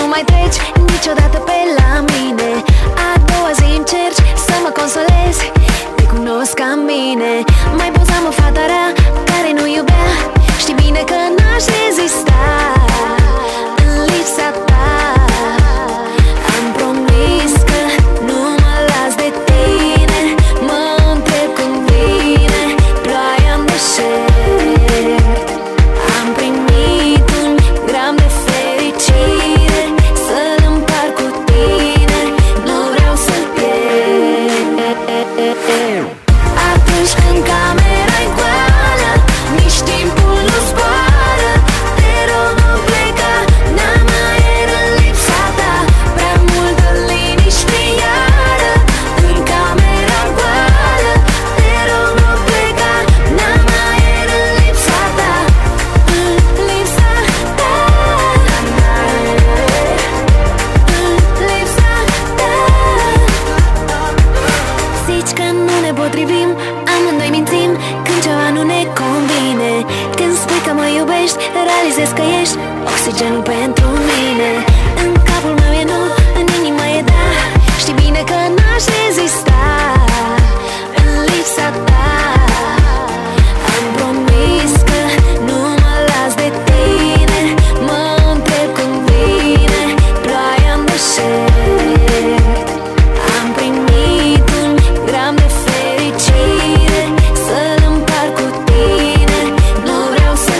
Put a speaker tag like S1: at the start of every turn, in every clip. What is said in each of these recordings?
S1: nu mai treci niciodată pe la mine. A doua zi încerci să mă consolezi, te cunosc cam bine. Mai pozam o fată rea care nu iubea, știi bine că n-aș rezista în lipsa ta. Am promis că nu mă las de tine, mă întreb când vine ploaia în deșert. Am primit un gram de fericire să-l împart cu tine, nu vreau să-l pierd. Atunci când camera-i goală, nici timpul nu zboară, te rog nu pleca, n-am mai în lipsa ta. Prea multă liniște iară în camera goală, te rog nu pleca, n-am mai în lipsa ta. În lipsa ta, în lipsa ta. Zici că nu ne potrivim, amândoi mințim când ceva nu ne convine. Când spui că mă iubești, realizez că ești oxigenul pentru mine. În capul meu e nu, în inimă e da, știi bine că n-aș rezista în lipsa ta. Am promis că nu mă las de tine, mă întreb când vine ploaia în deșert. Am primit un gram de fericire să-l împart cu tine, nu vreau să-l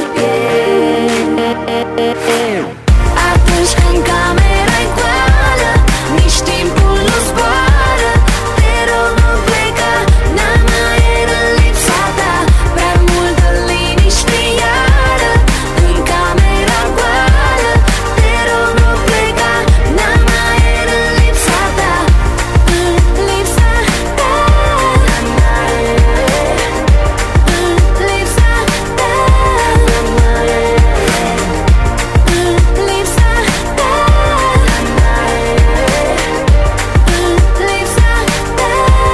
S1: pierd. Atunci când camera-i goală, nici timpul nu zboară, te rog nu pleca, n-am mai în lipsa ta. Prea multă liniște iară în camera goală, te rog nu pleca, n-am mai în lipsa ta. În lipsa ta, în lipsa ta, în lipsa ta, în lipsa ta.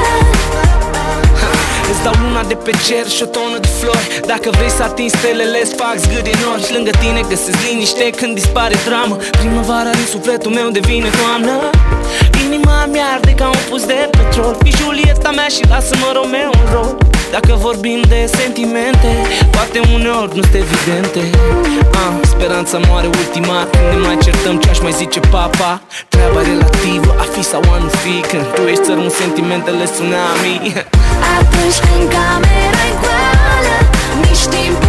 S2: Îți dau luna de pe cer și o tonă de flori. Dacă vrei să atingi stelele-ți fac zgâri în nori. Și lângă tine găsesc liniște când dispare dramă. Primăvara din sufletul meu devine toamnă. Inima mi arde ca un pus de petrol. Fii Julieta mea și lasă-mă Romeo în rol. Dacă vorbim de sentimente, poate uneori nu-s evidente. Speranța moare ultima când ne mai certăm, ce-aș mai zice papa. Treaba relativă, a fi sau a nu fi, când tu ești țărm, sentimentele tsunami.
S1: Atunci când camera-i goală, nici timp